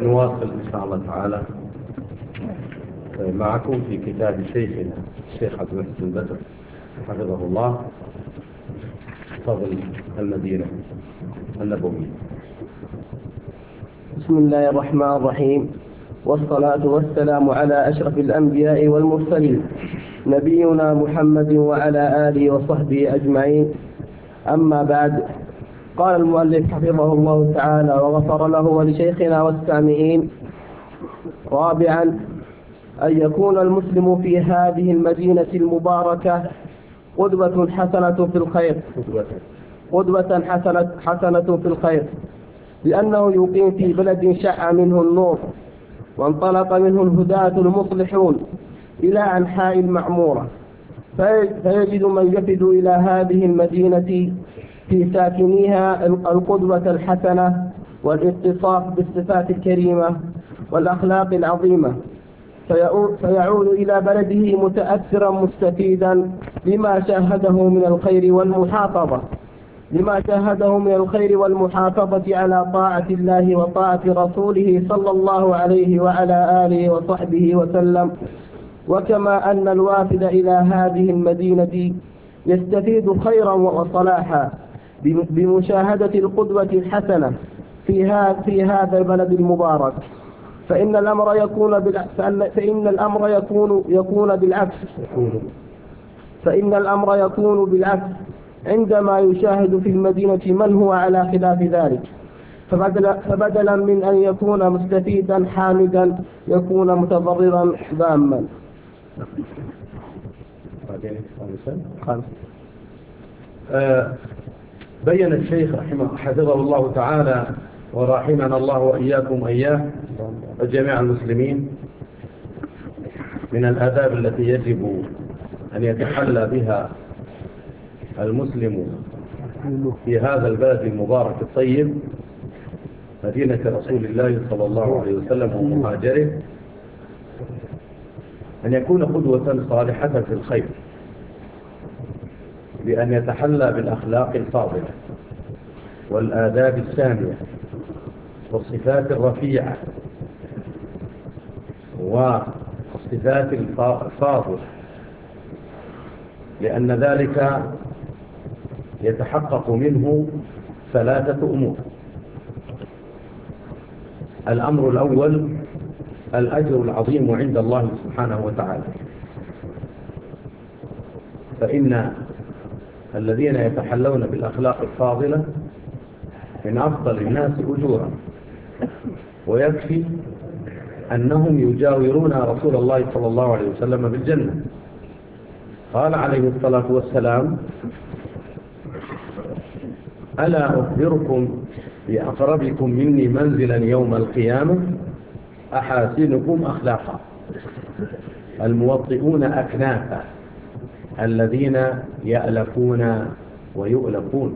نواصل إن شاء الله تعالى معكم في كتاب شيخنا الشيخ عبد المحسن بدر حفظه الله، فضل المدينة النبوية. بسم الله الرحمن الرحيم، والصلاة والسلام على أشرف الأنبياء والمرسلين نبينا محمد وعلى آله وصحبه أجمعين. أما بعد، قال المؤلف حفظه الله تعالى وغفر له ولشيخنا والسامعين: رابعا، أن يكون المسلم في هذه المدينة المباركة قدوة حسنة في الخير، لأنه يقيم في بلد شع منه النور وانطلق منه الهداة المصلحون إلى أنحاء المعمورة، فيجد من يفد إلى هذه المدينة في ساكنيها القدوة الحسنة والاتصاف بالصفات الكريمة والأخلاق العظيمة، فيعود إلى بلده متأثرا مستفيدا لما شاهده من الخير والمحافظة على طاعة الله وطاعة رسوله صلى الله عليه وعلى آله وصحبه وسلم. وكما أن الوافد إلى هذه المدينة يستفيد خيرا وصلاحا بمشاهدة القدوة الحسنة في هذا البلد المبارك، فإن الأمر يكون بالعكس عندما يشاهد في المدينة من هو على خلاف ذلك، فبدلا من أن يكون مستفيدا حامدا يكون متضررا ذاما. بين الشيخ حفظه الله تعالى ورحمنا الله وإياكم إياه وجميع المسلمين من الآداب التي يجب أن يتحلى بها المسلم في هذا البلد المبارك الطيب مدينة رسول الله صلى الله عليه وسلم ومهاجره، أن يكون قدوة صالحة في الخير، بأن يتحلى بالأخلاق الفاضلة والآداب السامية والصفات الرفيعة والصفات الفاضلة، لأن ذلك يتحقق منه ثلاثة أمور. الأمر الأول الأجر العظيم عند الله سبحانه وتعالى، فإن الذين يتحلون بالأخلاق الفاضلة من أفضل الناس أجورا، ويكفي أنهم يجاورون رسول الله صلى الله عليه وسلم بالجنة. قال عليه الصلاة والسلام: ألا أخبركم بأقربكم مني منزلا يوم القيامة أحاسنكم أخلاقا الموطئون أكنافا الذين يألفون ويؤلفون.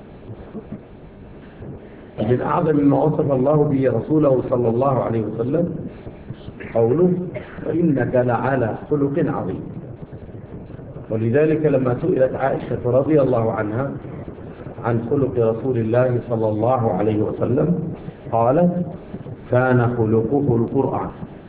من أعظم ما وصف الله به رسوله صلى الله عليه وسلم قوله: وإنك لعلى خلق عظيم. ولذلك لما سئلت عائشة رضي الله عنها عن خلق رسول الله صلى الله عليه وسلم قالت: كان خلقه القرآن.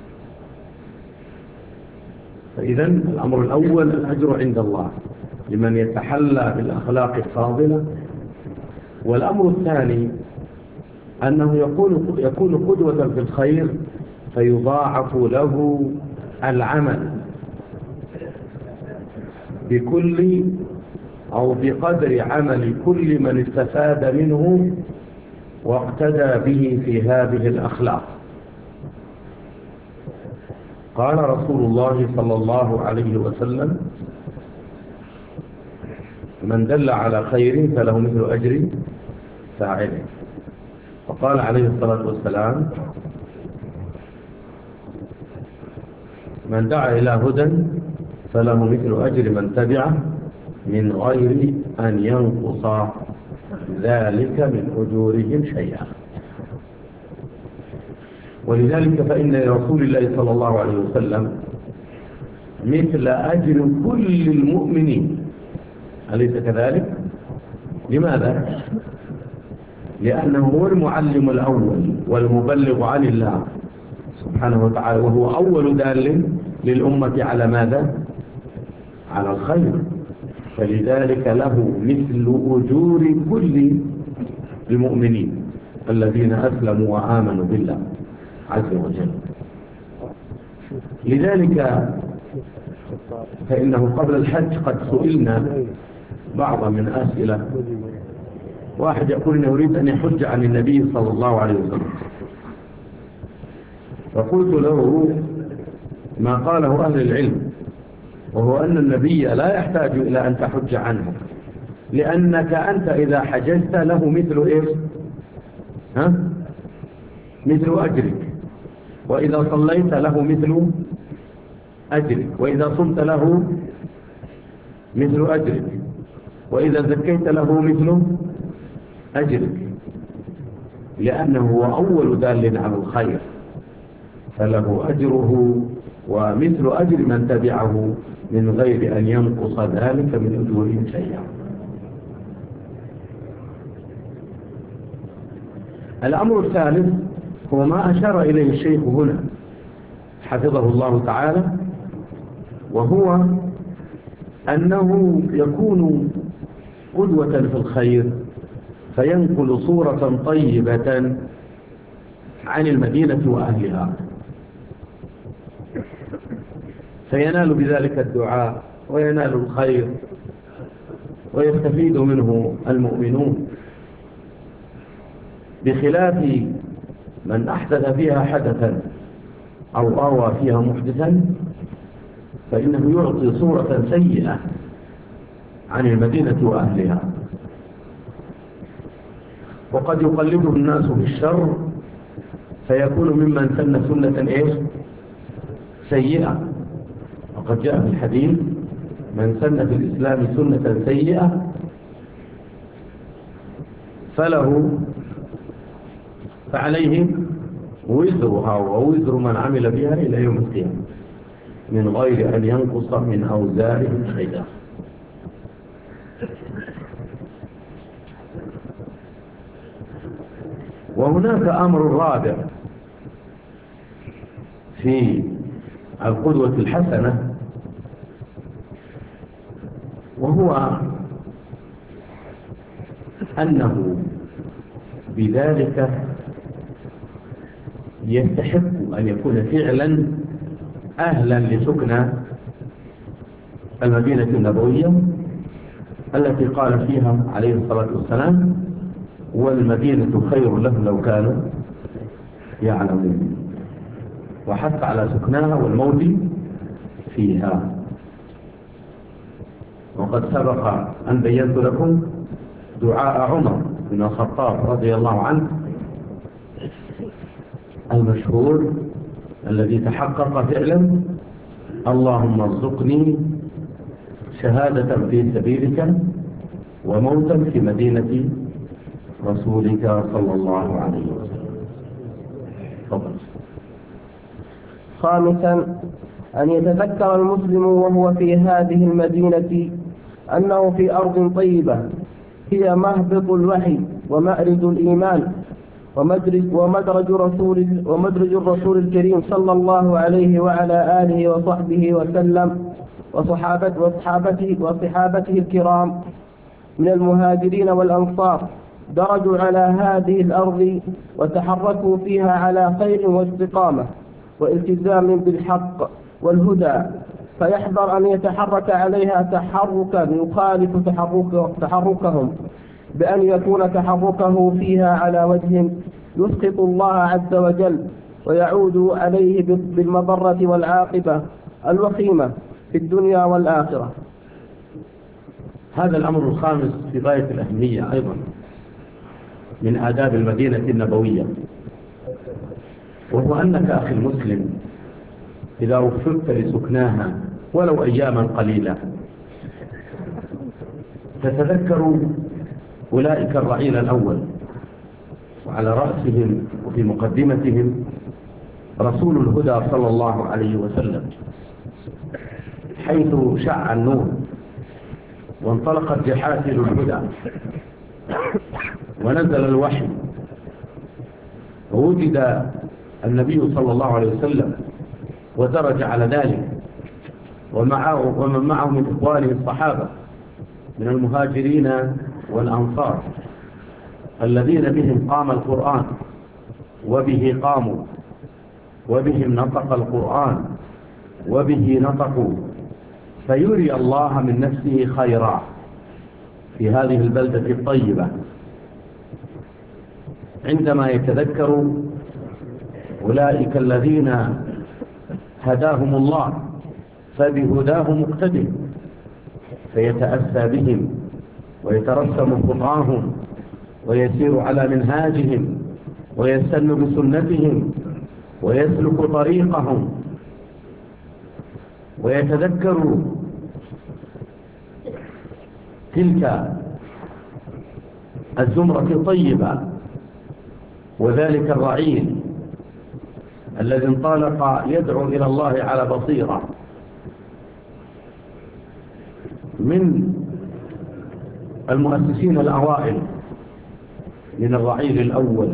فإذا الأمر الأول الأجر عند الله لمن يتحلى بالأخلاق الفاضلة. والأمر الثاني أنه يكون قدوة في الخير، فيضاعف له العمل بكل أو بقدر عمل كل من استفاد منه واقتدى به في هذه الأخلاق. قال رسول الله صلى الله عليه وسلم: من دل على خير فله مثل أجر فاعله. وقال عليه الصلاة والسلام: من دعا إلى هدى فله مثل أجر من تبعه من غير أن ينقص ذلك من أجورهم شيئا. ولذلك فإن لرسول الله صلى الله عليه وسلم مثل أجر كل المؤمنين، أليس كذلك؟ لماذا؟ لأنه هو المعلم الأول والمبلغ عن الله سبحانه وتعالى، وهو أول دال للأمة على ماذا؟ على الخير، فلذلك له مثل أجور كل المؤمنين الذين أسلموا وآمنوا بالله عز وجل. لذلك فإنه قبل الحج قد سئلنا بعض من أسئلة. واحد يقول إنه يريد أن يحج عن النبي صلى الله عليه وسلم، فقلت له ما قاله أهل العلم، وهو أن النبي لا يحتاج إلى أن تحج عنه، لأنك أنت إذا حججت له مثل إيش؟ مثل أجرك، وإذا صليت له مثل أجرك، وإذا صمت له مثل أجرك، وإذا زكيت له مثل أجرك، لأنه هو أول دال على الخير، فله أجره ومثل أجر من تبعه من غير أن ينقص ذلك من أجورهم شيئا. الأمر الثالث هو ما أشار إليه الشيخ هنا حفظه الله تعالى، وهو أنه يكون قدوة في الخير فينقل صورة طيبة عن المدينة وأهلها، فينال بذلك الدعاء وينال الخير ويستفيد منه المؤمنون، بخلاف من أحدث فيها حدثا أو أروى فيها محدثا، فإنه يعطي صورة سيئة عن المدينة وأهلها، وقد يقلده الناس بالشر فيكون ممن سن سنة إيش؟ سيئة. وقد جاء في الحديث من سن في الإسلام سنة سيئة فعليه وزرها ووزر من عمل بها إلى يوم القيامة من غير أن ينقص من أوزارهم شيئا. وهناك أمر رابع في القدوة الحسنة، وهو أنه بذلك يستحق أن يكون فعلا أهلا لسكن المدينة النبوية التي قال فيها عليه الصلاة والسلام والمدينة خير لهم لو كانوا يعلمون، وحث على سكنها والموت فيها. وقد سبق أن بينت لكم دعاء عمر بن الخطاب رضي الله عنه المشهور الذي تحقق فعلا: اللهم ارزقني شهادة في سبيلك وموتا في مدينة رسولك صلى الله عليه وسلم. تفضل. خامسا، أن يتذكر المسلم وهو في هذه المدينة أنه في أرض طيبة هي مهبط الوحي ومأرد الإيمان ومدرج الرسول الكريم صلى الله عليه وعلى آله وصحبه وسلم وصحابته الكرام من المهاجرين والأنصار درجوا على هذه الأرض وتحركوا فيها على خير واستقامة والتزام بالحق والهدى، فيحذر أن يتحرك عليها تحركا يخالف تحركهم، بأن يكون تحركه فيها على وجه يسخط الله عز وجل ويعود عليه بالمضرة والعاقبة الوخيمة في الدنيا والآخرة. هذا الأمر الخامس في غاية الأهمية أيضا من آداب المدينة النبوية، وهو أنك أخي المسلم إذا وفقت لسكناها ولو أياما قليلة تتذكر أولئك الرعيل الأول، وعلى رأسهم وفي مقدمتهم رسول الهدى صلى الله عليه وسلم، حيث شع النور وانطلقت جحافل الهدى ونزل الوحي ووجد النبي صلى الله عليه وسلم ودرج على ذلك ومن معه من إخوانه الصحابة من المهاجرين والأنصار الذين بهم قام القرآن وبه قاموا وبهم نطق القرآن وبه نطقوا، فيري الله من نفسه خيرا في هذه البلدة الطيبة عندما يتذكر أولئك الذين هداهم الله فبهداه مقتدٍ، فيتأسى بهم ويترسم خطاهم ويسير على منهاجهم ويستن بسنتهم ويسلك طريقهم، ويتذكر تلك الزمرة الطيبة وذلك الرعيل الذي انطلق يدعو إلى الله على بصيرة من المؤسسين الأوائل من الرعيل الأول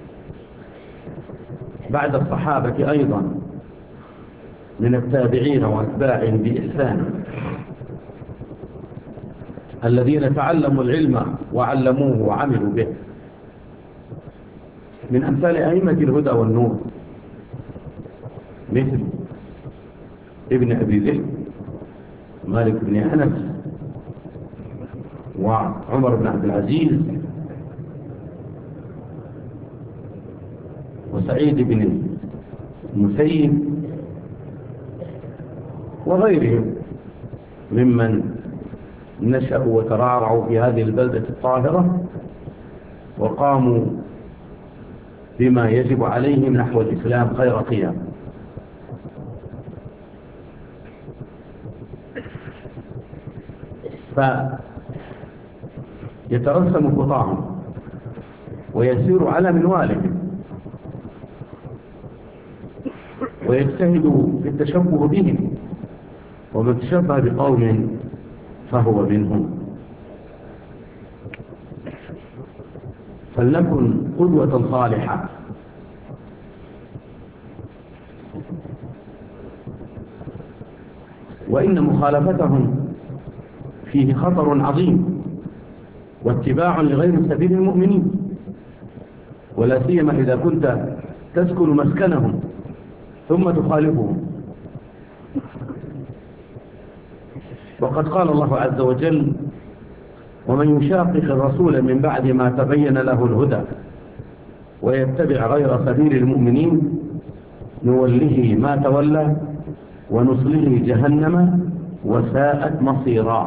بعد الصحابة أيضا من التابعين وأتباعهم بإحسان الذين تعلموا العلم وعلموه وعملوا به، من أمثال أئمة الهدى والنور مثل ابن أبي ذئب مالك بن أنس وعمر بن عبد العزيز وسعيد بن المسيب وغيرهم ممن نشأوا وترعرعوا في هذه البلدة الطاهرة وقاموا بما يجب عليهم نحو الإسلام خير قيام. فيترسم خطاهم ويسير على منوالهم ويجتهد في التشبه بهم، ومن تشبه بقوم فهو منهم. فلنكن قدوة صالحة وإن مخالفتهم فيه خطر عظيم واتباع لغير سبيل المؤمنين، ولا سيما إذا كنت تسكن مسكنهم ثم تخالفهم. وقد قال الله عز وجل: ومن يشاقق الرسول من بعد ما تبين له الهدى ويتبع غير سبيل المؤمنين نوله ما تولى ونصله جهنم وساءت مصيرا.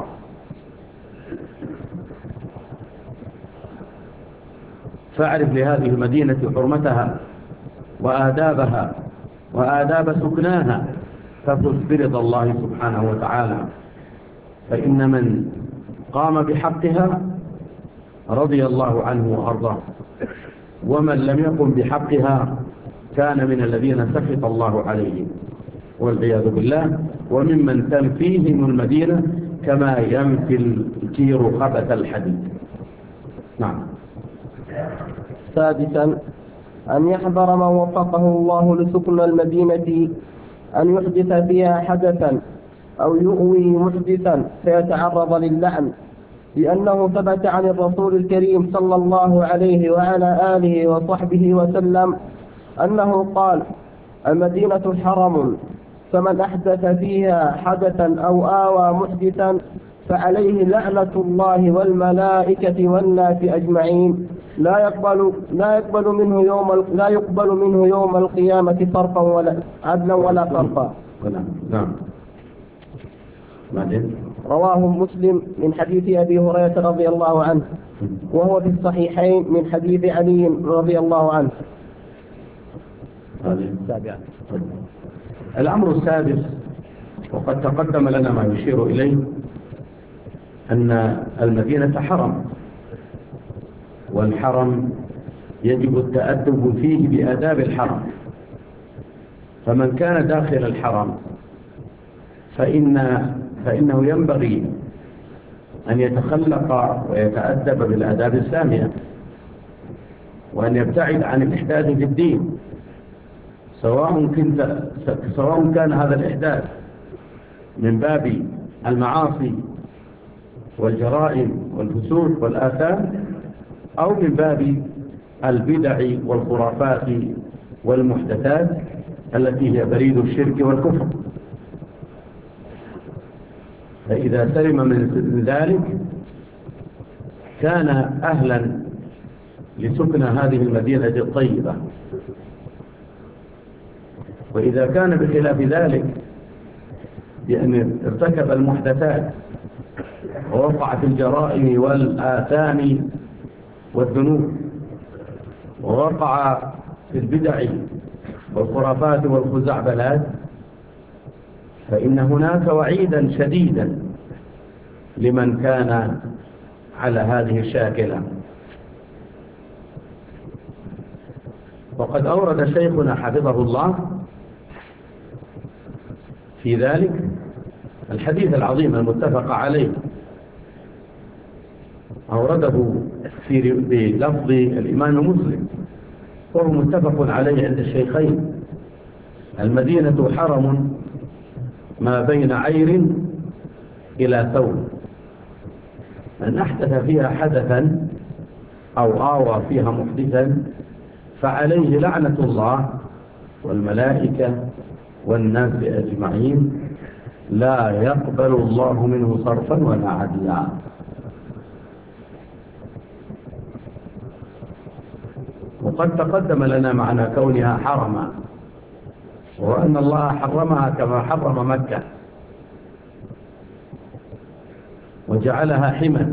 فاعرف لهذه المدينة حرمتها وآدابها وآداب سكناها تفز برضا الله سبحانه وتعالى، فإن من قام بحقها رضي الله عنه وأرضاه، ومن لم يقم بحقها كان من الذين سخط الله عليهم والعياذ بالله، وممن تنفيهم المدينة كما ينفي الكير خبث الحديد. نعم. سادسا أن يحذر من وفقه الله لسكن المدينة أن يحدث فيها حدثا أو يؤوي محدثا فيتعرض للعن، لأنه ثبت عن الرسول الكريم صلى الله عليه وعلى آله وصحبه وسلم أنه قال: المدينة حرم، فمن أحدث فيها حدثا أو آوى محدثا فعليه لعنة الله والملائكة والناس أجمعين، لا يقبل منه يوم القيامة صرفا ولا عدلا ولا صرفا. نعم. رواه مسلم من حديث أبي هريرة رضي الله عنه، وهو في الصحيحين من حديث علي رضي الله عنه. الأمر السادس، وقد تقدم لنا ما يشير إليه، أن المدينة حرم، والحرم يجب التأدب فيه بآداب الحرم، فمن كان داخل الحرم فإنه ينبغي أن يتخلق ويتأدب بالآداب السامية، وأن يبتعد عن الإحداث في الدين، سواء كان هذا الإحداث من باب المعاصي والجرائم والفسوق والآثام، أو من باب البدع والخرافات والمحدثات التي هي بريد الشرك والكفر. فإذا سلم من ذلك كان أهلا لسكن هذه المدينة الطيبة. وإذا كان بخلاف ذلك بأن ارتكب المحدثات ووقع في الجرائم والآثام والذنوب، ووقع في البدع والخرافات والخزعبلات، فإن هناك وعيدا شديدا لمن كان على هذه الشاكلة. وقد أورد شيخنا حفظه الله في ذلك الحديث العظيم المتفق عليه، أورده بلفظ الإمام مسلم وهو متفق عليه عند الشيخين: المدينة حرم ما بين عير إلى ثور، من أحدث فيها حدثا أو آوى فيها محدثا فعليه لعنة الله والملائكة والناس أجمعين، لا يقبل الله منه صرفا ولا عدلا. وقد تقدم لنا معنى كونها حرما، وأن الله حرمها كما حرم مكة، وجعلها حما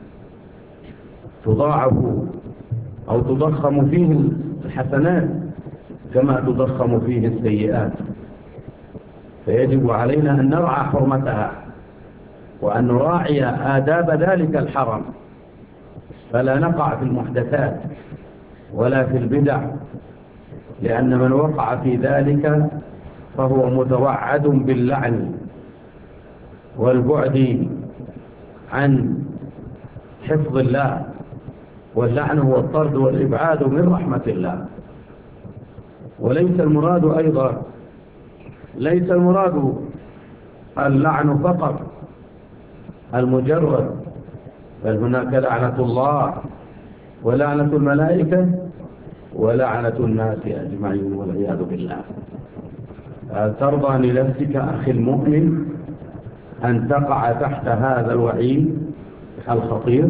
تضاعف أو تضخم فيه الحسنات كما تضخم فيه السيئات، فيجب علينا أن نرعى حرمتها وأن نراعي آداب ذلك الحرم، فلا نقع في المحدثات ولا في البدع، لأن من وقع في ذلك فهو متوعد باللعن والبعد عن حفظ الله، واللعن هو الطرد والإبعاد من رحمة الله. وليس المراد أيضا اللعن فقط المجرد، بل هناك لعنة الله ولعنة الملائكة ولعنة الناس أجمعين والعياذ بالله. ترضى لنفسك أخي المؤمن أن تقع تحت هذا الوعيد الخطير؟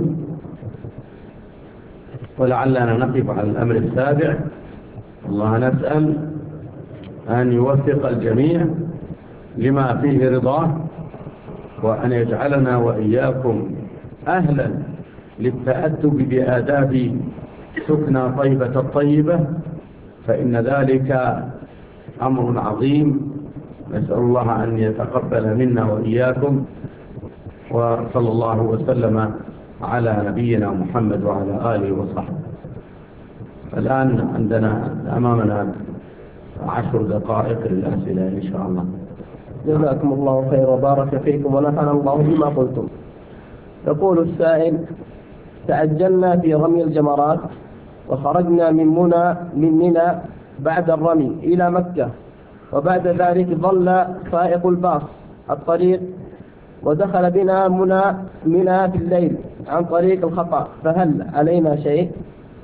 ولعلنا نقف على الأمر السابع. الله نسأل أن يوفق الجميع لما فيه رضاه، وأن يجعلنا وإياكم أهلا للتأدب بآداب سكنى طيبة الطيبة، فإن ذلك أمر عظيم. نسأل الله أن يتقبل منا وإياكم، وصلى الله وسلم على نبينا محمد وعلى آله وصحبه. الآن عندنا أمامنا 10 دقائق للأسئلة إن شاء الله. جزاكم الله خير وبارك فيكم ونفعنا الله بما قلتم. يقول السائل: تعجلنا في رمي الجمرات وخرجنا من منى بعد الرمي إلى مكة، وبعد ذلك ظل سائق الباص الطريق ودخل بنا منى في الليل عن طريق الخطأ، فهل علينا شيء؟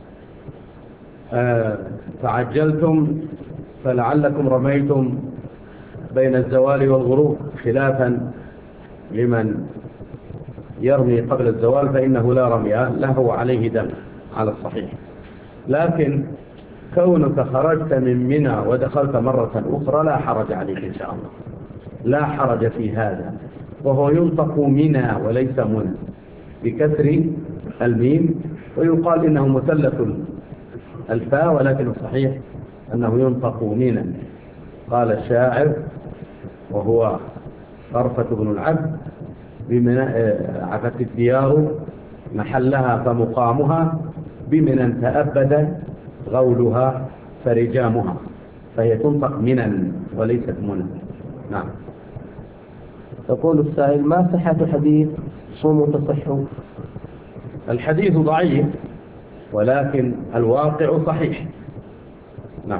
تعجلتم فلعلكم رميتم بين الزوال والغروب، خلافا لمن يرمي قبل الزوال فإنه لا رمي له عليه دم على الصحيح. لكن كونك خرجت من منى ودخلت مرة أخرى لا حرج عليك إن شاء الله، لا حرج في هذا. وهو ينطق منى وليس منى بكسر الميم، ويقال إنه مثلث الفاء، ولكن الصحيح أنه ينطق منى. قال الشاعر وهو طرفة بن العبد: عفت الديار محلها فمقامها، بمنى تأبد غولها فرجامها، فهي تنطق منى وليست منى. نعم. يقول السائل: ما صحة حديث صوموا تصحوا؟ الحديث ضعيف ولكن الواقع صحيح. نعم.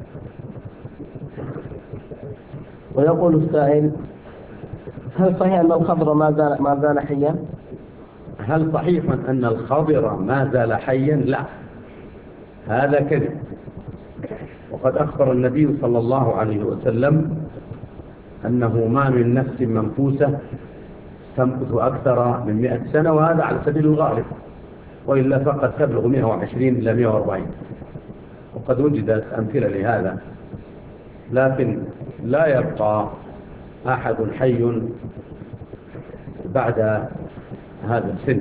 ويقول السائل: هل صحيح أن الخضر ما زال حيا؟ هل صحيح أن الخضر ما زال حيا؟ لا، هذا كذب. وقد أخبر النبي صلى الله عليه وسلم أنه ما من نفس منفوسة تمكث أكثر من 100 سنة، وهذا على سبيل الغالب، وإلا فقد تبلغ 120 إلى 140، وقد وجدت أمثلة لهذا. لكن لا يبقى أحد حي بعد هذا السن.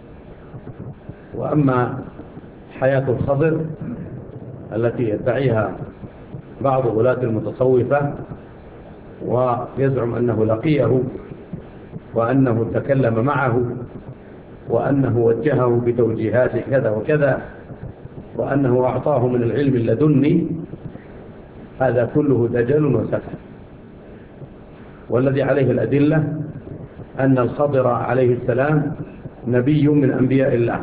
وأما حياة الخضر التي يدعيها بعض غلاة المتصوفة ويزعم أنه لقيه وأنه تكلم معه وأنه وجهه بتوجيهات كذا وكذا وأنه أعطاه من العلم اللدني، هذا كله دجل وسفه. والذي عليه الأدلة أن الخضر عليه السلام نبي من أنبياء الله،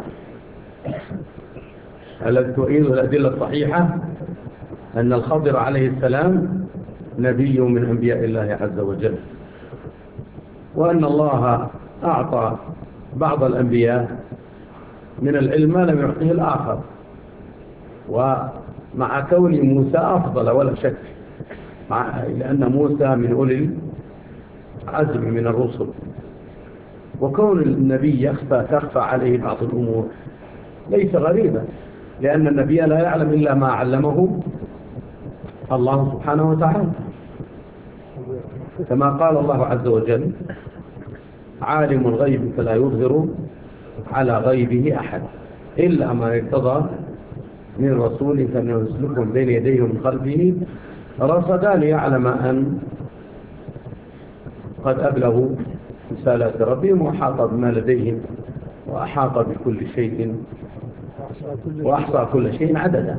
الذي تؤيد الأدلة الصحيحة أن الخضر عليه السلام نبي من أنبياء الله عز وجل، وأن الله أعطى بعض الأنبياء من العلم ما لم يعطيه الآخر، ومع كون موسى أفضل ولا شك، لأن موسى من أولي العزم من الرسل، وكون النبي تخفى عليه بعض الأمور ليس غريبا، لأن النبي لا يعلم إلا ما علمه الله سبحانه وتعالى، كما قال الله عز وجل: عالم الغيب فلا يظهر على غيبه أحد إلا ما ارتضى من رسول فإنه يسلكهم بين يديه من خلفه رصدا ليعلم أن قد أبلغوا رسالات ربهم وأحاط بما لديهم وأحاط بكل شيء وأحصى كل شيء عددا.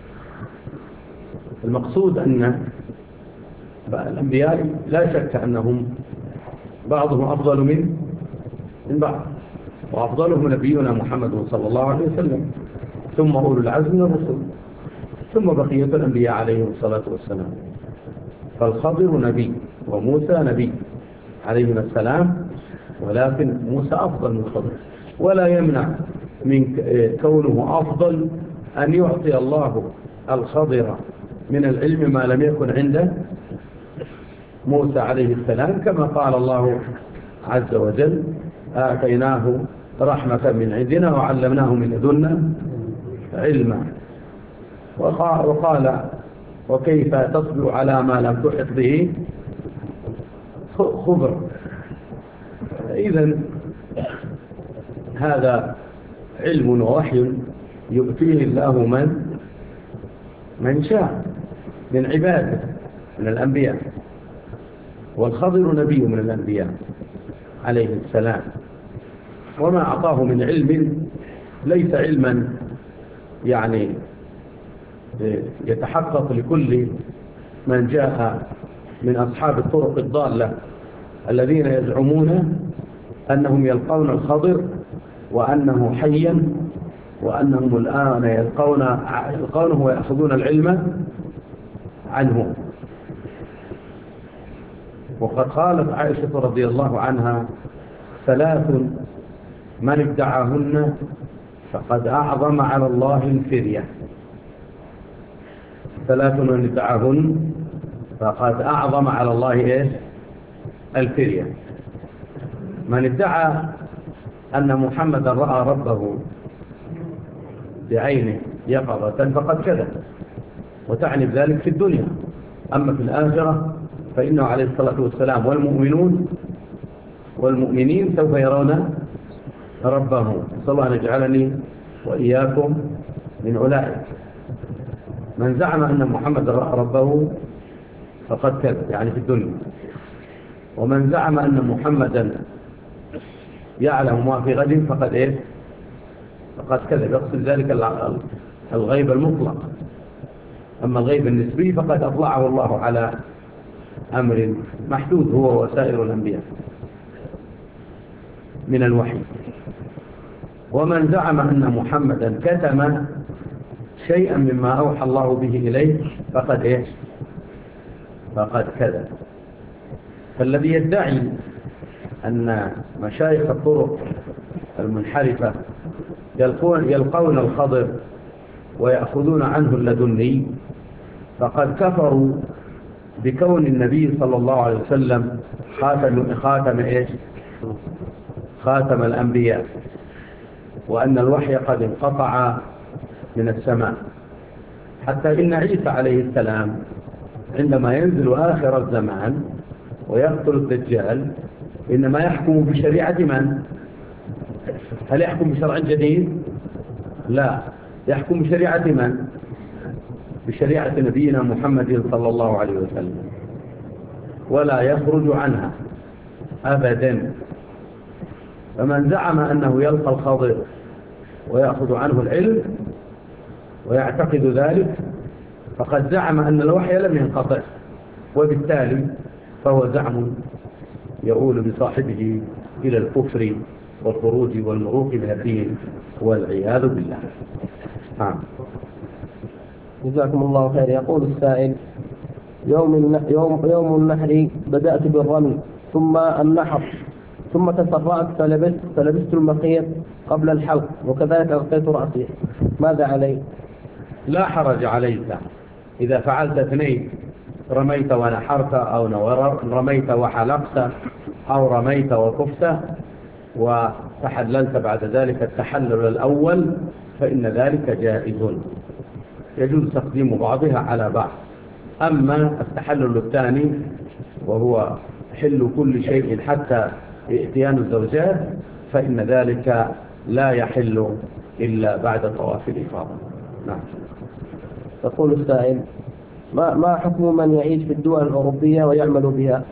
المقصود أن الأنبياء لا شك أنهم بعضهم أفضل من بعض، وأفضلهم نبينا محمد صلى الله عليه وسلم، ثم أولو العزم من الرسل، ثم بقية الأنبياء عليهم الصلاة والسلام. فالخضر نبي وموسى نبي عليهما السلام، ولكن موسى أفضل من الخضر، ولا يمنع من كونه أفضل أن يعطي الله الخضر من العلم ما لم يكن عنده موسى عليه السلام، كما قال الله عز وجل: آتيناه رحمة من عندنا وعلمناه من لدنا علما. وقال: وكيف تصبر على ما لم تحط به خبر. إذن هذا علم ووحي يؤتيه الله من شاء من عباده من الأنبياء، والخضر نبي من الأنبياء عليه السلام، وما أعطاه من علم ليس علما يعني يتحقق لكل من جاء من أصحاب الطرق الضالة الذين يزعمون أنهم يلقون الخضر وأنه حيا، وأنهم الآن يلقونه ويأخذون العلم عنه. وقد قالت عائشة رضي الله عنها: 3 من ادعاهن فقد أعظم على الله الفرية. 3 من ادعاهن فقد أعظم على الله الفرية. من ادعى أن محمدا رأى ربه بعينه يقظة فقد كذب، وتعني بذلك في الدنيا. أما في الآخرة فإنه عليه الصلاة والسلام والمؤمنين سوف يرون ربهم. صلى الله أن يجعلني وإياكم من أولئك. من زعم أن محمد رأى ربه فقد كذب، يعني في الدنيا. ومن زعم أن محمدا يعلم ما في غد فقد كذب، يقصد ذلك الغيب المطلق. أما الغيب النسبي فقد أطلعه الله على أمر محدود هو وسائر الأنبياء من الوحي. ومن زعم أن محمدا كتم شيئا مما أوحى الله به إليه فقد إيش؟ فقد كذب. فالذي يدعي أن مشايخ الطرق المنحرفة يلقون الخضر ويأخذون عنه اللدني فقد كفروا بكون النبي صلى الله عليه وسلم خاتم الأنبياء، وأن الوحي قد انقطع من السماء، حتى إن عيسى عليه السلام عندما ينزل آخر الزمان ويقتل الدجال إنما يحكم بشريعة من؟ هل يحكم بشرع جديد؟ لا، يحكم بشريعة من؟ بشريعة نبينا محمد صلى الله عليه وسلم، ولا يخرج عنها أبدا. فمن زعم أنه يلقى الخضر ويأخذ عنه العلم ويعتقد ذلك فقد زعم أن الوحي لم ينقطع، وبالتالي فهو زعم يؤول بصاحبه إلى الكفر والخروج والمروق من الدين والعياذ بالله. جزاكم الله خير. يقول السائل: يوم النحر بدأت بالرمي ثم النحر ثم تسرعت فلبست المخيط قبل الحلق وكذلك أغطيت رأسي، ماذا علي؟ لا حرج عليك إذا فعلت اثنين، رميت ونحرت أو رميت وحلقت أو رميت وكفت وتحللت بعد ذلك التحلل الأول فإن ذلك جائز، يجوز تقديم بعضها على بعض. أما التحلل الثاني وهو حل كل شيء حتى ائتيان الزوجات فإن ذلك لا يحل إلا بعد طواف الإفاضة. نعم. يقول السائل: ما حكم من يعيش في الدول الأوروبية ويعمل بها؟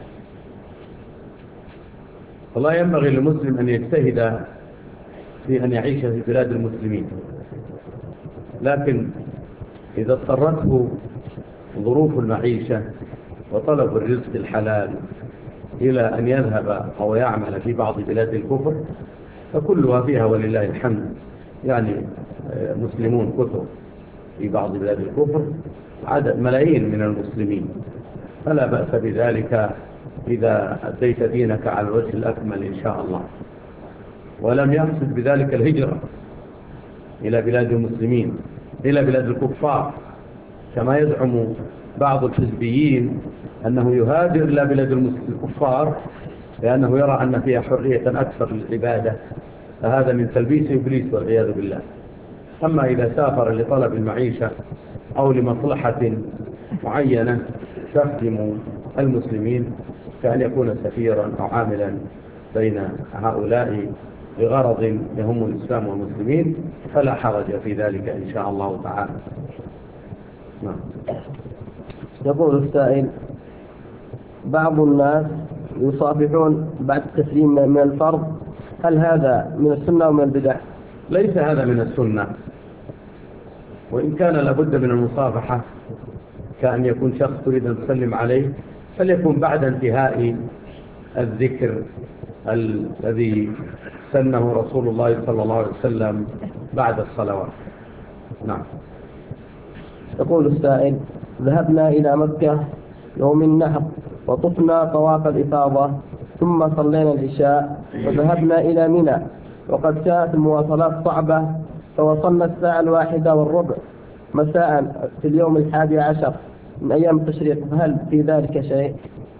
والله ينبغي للمسلم أن يجتهد في أن يعيش في بلاد المسلمين، لكن إذا اضطرته ظروف المعيشة وطلب الرزق الحلال إلى أن يذهب أو يعمل في بعض بلاد الكفر فكلها فيها ولله الحمد يعني مسلمون كثر في بعض بلاد الكفر، عدد ملايين من المسلمين، فلا بأس بذلك إذا أديت دينك على الوجه الأكمل إن شاء الله. ولم يقصد بذلك الهجرة إلى بلاد المسلمين إلى بلاد الكفار كما يزعم بعض الحزبيين أنه يهاجر إلى بلاد الكفار لأنه يرى أن فيها حرية أكثر للعبادة، فهذا من تلبيس إبليس والعياذ بالله. أما إذا سافر لطلب المعيشة أو لمصلحة معينة تخدم المسلمين كأن يكون سفيرا أو عاملا بين هؤلاء بغرض يهم الإسلام والمسلمين فلا حرج في ذلك إن شاء الله تعالى. نعم. يقول السائل: بعض الناس يصافحون بعد التسليم من الفرض، هل هذا من السنة أو من البدع؟ ليس هذا من السنة، وإن كان لابد من المصافحة كأن يكون شخص تريد أن تسلم عليه فليكن بعد انتهاء الذكر الذي سنه رسول الله صلى الله عليه وسلم بعد الصلوات. نعم. يقول السائل: ذهبنا إلى مكة يوم النحر وطفنا طواف الإفاضة ثم صلينا العشاء وذهبنا إلى منى، وقد كانت المواصلات صعبة فوصلنا الساعة 1:15 مساء في اليوم 11 من أيام التشريق، فهل في ذلك شيء؟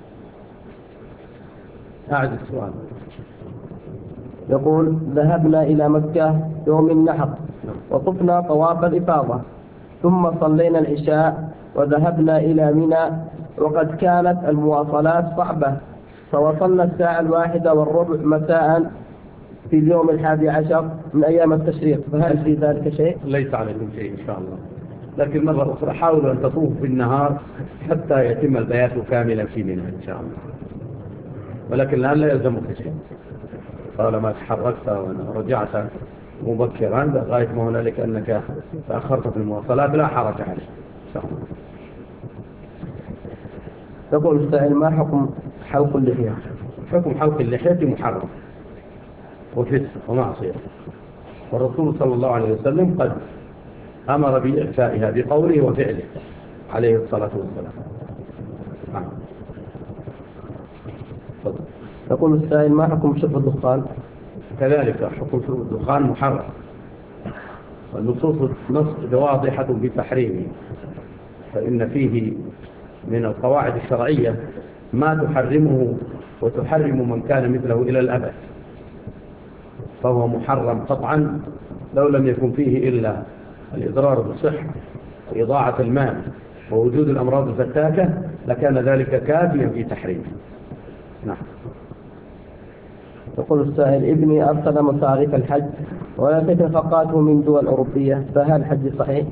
أعد السؤال. يقول: ذهبنا إلى مكة يوم النحر وطفنا طواف الإفاضة ثم صلينا العشاء وذهبنا إلى منى، وقد كانت المواصلات صعبة فوصلنا الساعة 1:15 مساء في اليوم 11 من أيام التشريق، فهل في ذلك شيء؟ ليس عليكم شيء إن شاء الله، لكن مرة أخرى حاولوا أن تطوفوا في النهار حتى يتم البيات كاملا في منى إن شاء الله، ولكن الآن لا يلزمك شيء طالما تحركت ورجعت مبكرا لغاية ما هنالك أنك تأخرت في المواصلات لا حرج عليك إن شاء الله. يقول السائل: ما حكم حلق اللحية؟ حكم حلق اللحية محرم وفسق ومعصية، والرسول صلى الله عليه وسلم قد أمر بإعفائها بقوله وفعله عليه الصلاة والسلام. نعم. تفضل. يقول السائل: ما حكم شرب الدخان؟ كذلك حكم شرب الدخان محرم، والنصوص واضحة بتحريمه، فإن فيه من القواعد الشرعية ما تحرمه وتحرم من كان مثله إلى الأبد، فهو محرم قطعا لو لم يكن فيه إلا الإضرار بالصحة وإضاعة المال ووجود الأمراض الفتاكة لكان ذلك كافيا في تحريمه. نعم. يقول السائل: ابني أرسل مصاريف الحج ولكن نفقاته من دول أوروبية، فهل الحج صحيح؟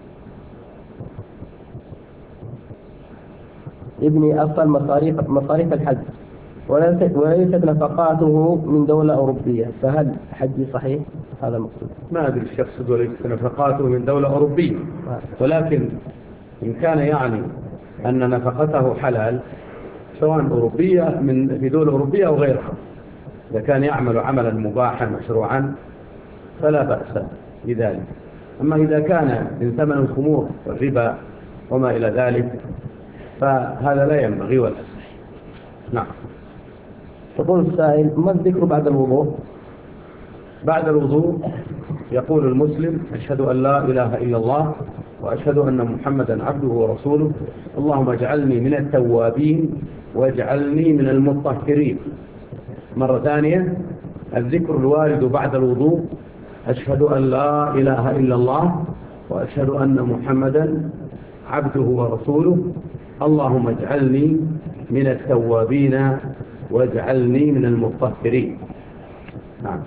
ابني أرسل مصاريف الحج وليست نفقاته من دولة أوروبية، فهل حجي صحيح؟ هذا المقصود. ما أدري ايش يقصد وليست نفقاته من دولة أوروبية، ولكن إن كان يعني أن نفقته حلال سواء أوروبية في دولة أوروبية أو غيرها، إذا كان يعمل عملا مباحا مشروعا فلا بأس بذلك. أما إذا كان من ثمن الخمور والربا وما إلى ذلك فهذا لا ينبغي ولا يصح. نعم. يقول السائل: ما الذكر بعد الوضوء؟ بعد الوضوء يقول المسلم: أشهد أن لا إله إلا الله وأشهد أن محمدا عبده ورسوله، اللهم اجعلني من التوابين واجعلني من المطهرين. مرة ثانية الذكر الوارد بعد الوضوء: أشهد أن لا إله إلا الله وأشهد أن محمدا عبده ورسوله، اللهم اجعلني من التوابين واجعلني من المطهرين. نعم.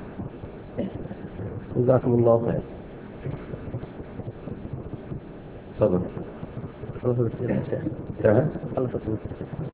جزاكم الله خير. تفضل. خلص الأسئلة يا شيخ. خلص الأسئلة.